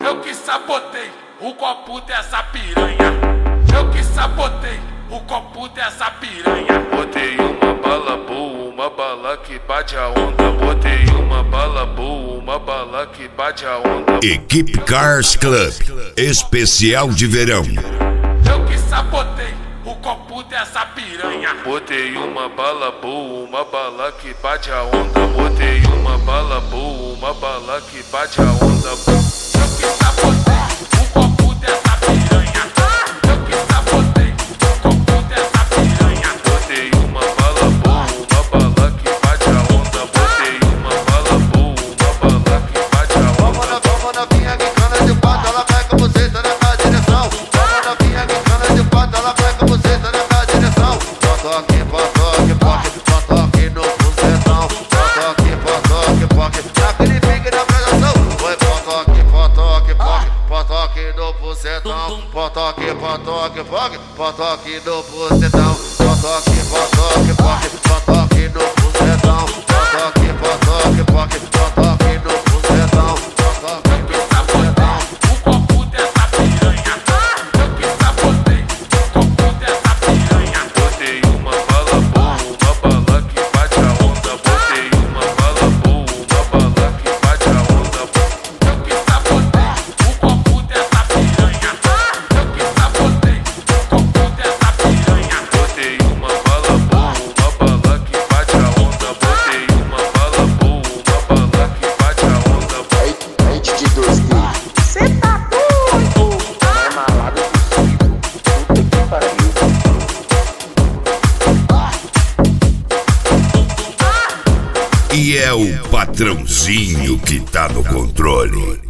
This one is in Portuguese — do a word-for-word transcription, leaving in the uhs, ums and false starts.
Eu que sabotei o copo dessa piranha. Eu que sabotei o copo dessa piranha. Botei uma bala boa, uma bala que bate a onda. Botei uma bala boa, uma bala que bate a onda. Equipe Cars Club, especial de verão. Eu que sabotei o copo dessa piranha. Botei uma bala boa, uma bala que bate a onda. Botei uma bala boa, uma bala que bate a onda. Eu que sabotei o copo dessa piranha. Eu que sabotei o copo dessa piranha. Botei uma bala boa, uma bala que bate a onda. Botei uma bala boa, uma bala que bate a onda. Vamos novinha que cana de pata, ela vai com você, tá na direção. Vamos novinha que cana de pata, ela vai com você, tá na direção. Potoque, potoque, poque, potoque no bucetão. Potoque, potoque, poque, naquele pique na pressão. Foi potoque, potoque, poque, potoque no bucetão. Potoque, potoque, poque, potoque no bucetão. Potoque, potoque, poque, potoque no bucetão. Potoque, potoque, poque, potoque no bucetão. Eu que sabotei o copo dessa piranha. Eu que sabotei o copo dessa piranha. Botei uma bala boa, uma bala que bate a onda. Botei uma bala boa, uma bala que bate a onda. Eu que sabotei o copo dessa piranha. Eu que sabotei o copo dessa piranha. Botei uma bala boa, uma bala que bate a onda. Botei uma bala boa, uma bala que bate a onda. Aí de dois mil. Cê tá doido? Mais malado possível. Puta que pariu. E é o patrãozinho que tá no controle.